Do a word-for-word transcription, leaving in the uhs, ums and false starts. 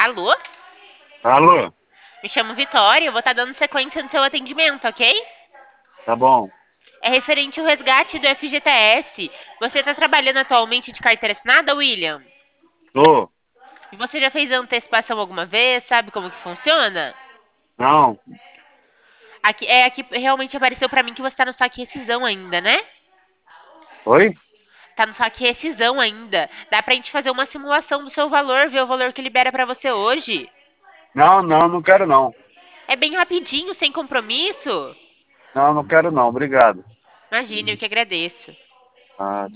Alô? Alô? Me chamo Vitória, eu vou estar dando sequência no seu atendimento, ok? Tá bom. É referente ao resgate do F G T S. Você está trabalhando atualmente de carteira assinada, William? Tô. E você já fez antecipação alguma vez? Sabe como que funciona? Não. Aqui, é aqui realmente apareceu pra mim que você tá no saque rescisão ainda, né? Oi? Tá no saque rescisão ainda. Dá pra gente fazer uma simulação do seu valor, ver o valor que libera pra você hoje. Não, não, não quero não. É bem rapidinho, sem compromisso. Não, não quero não. Obrigado. Imagine, eu que agradeço. Ah,